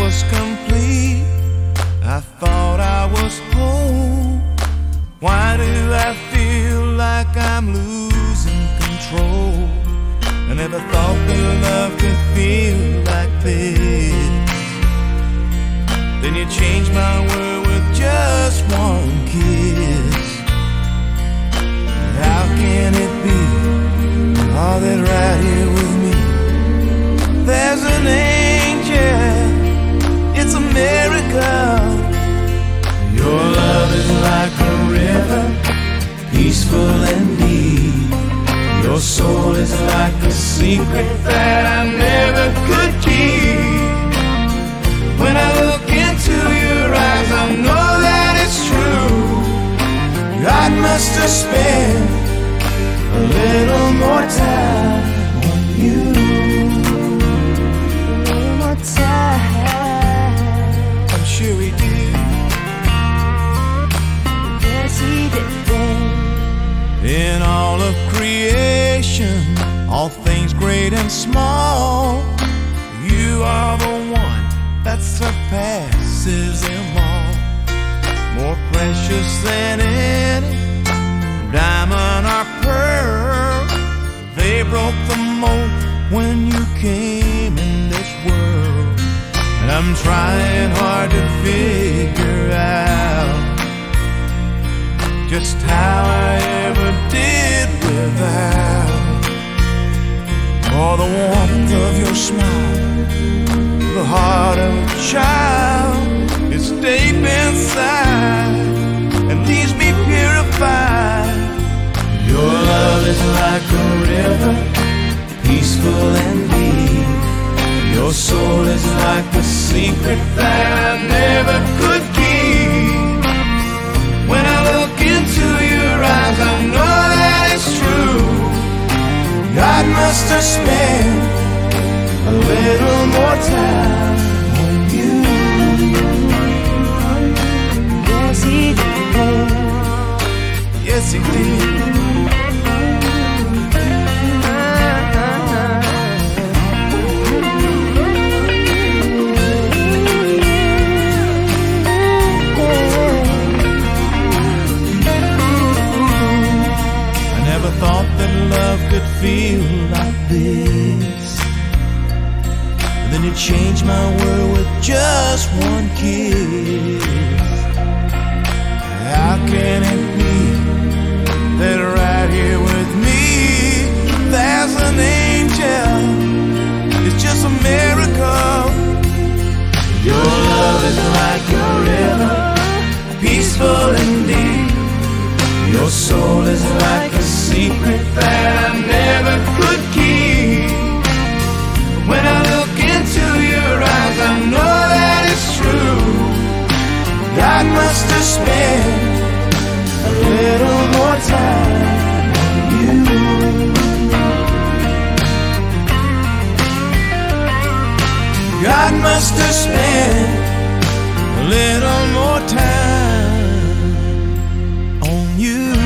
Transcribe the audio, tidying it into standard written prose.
was complete. I thought I was whole. Why do I feel like I'm losing control? I never thought that love could feel like this. Then you changed my world with just one kiss. How can it be all that right here with me? There's an angel, it's a miracle. Your love is like a river, peaceful and deep. Your soul is like a secret that I never could keep. When I look into your eyes, I know that it's true. God must have spent a little more time on you. A little more time. I'm sure he did. Yes, he did. In all of creation, all things great and small, you are the one that surpasses them all. More precious than any diamond or pearl. They broke the mold when you came in this world. And I'm trying hard to figure out just how I ever did without all the warmth of your smile, the heart of a child is deep inside and leaves me purified. Your love is like a river, peaceful and deep. Your soul is like a secret that I never could keep. When I look into your eyes, I know that it's true. God must have spent a little more time on you. Yes, he did. Yes, he did. I never thought that love could feel like this. Then you changed my world with just one kiss. How can it be that right here with me there's an angel? It's just a miracle. Your love is like a river, peaceful and deep. Your soul is like a secret that I never could keep. When I look into your eyes, I know that it's true. God must have spent a little more time on you. God must have spent a little more time on you.